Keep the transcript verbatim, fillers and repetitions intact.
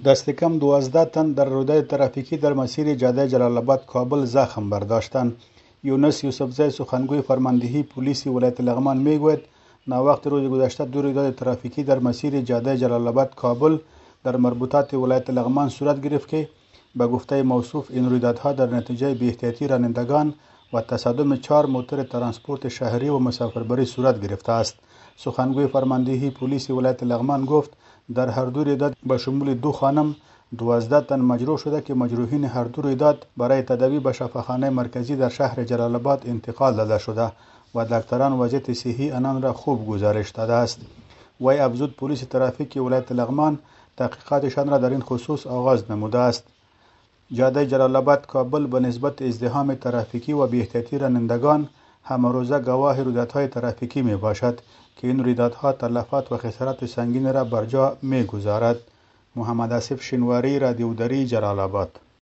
دست کم دوازده تن در رودای ترافیکی در مسیر جاده جلال آباد کابل زخم برداشتند. یونس یوسفزی سخنگوی فرماندهی پلیس ولایت لغمان میگوید ناوقت روز گذشته دو رویداد ترافیکی در مسیر جاده جلال آباد کابل در مربوطات ولایت لغمان صورت گرفت که به گفته موصوف این رویدادها در نتیجه بی‌احتیاطی رانندگان و تصادم چهار موتور ترانسپورت شهری و مسافربری صورت گرفته است. سخنگوی فرماندهی پلیس ولایت لغمان گفت در هر دو رویداد به شمول دو خانم دوازده تن مجروح شده که مجروحین هر دو رویداد برای تداوی به شفاخانه مرکزی در شهر جلال آباد انتقال داده شده و دکتران وضعیت صحی آنان را خوب گزارش داده است. وی افزود پلیس ترافیک ولایت لغمان تحقیقاتشان را در این خصوص آغاز نموده است. جاده جلال آباد کابل به نسبت ازدحام ترافیکی و بی‌احتیاطی رانندگان همه روزه گواه رویدادهای ترافیکی می باشد که این رویدادها تلفات و خسارات سنگین را بر جا می گذارد. محمد آصف شینواری، رادیو دری، جلال آباد.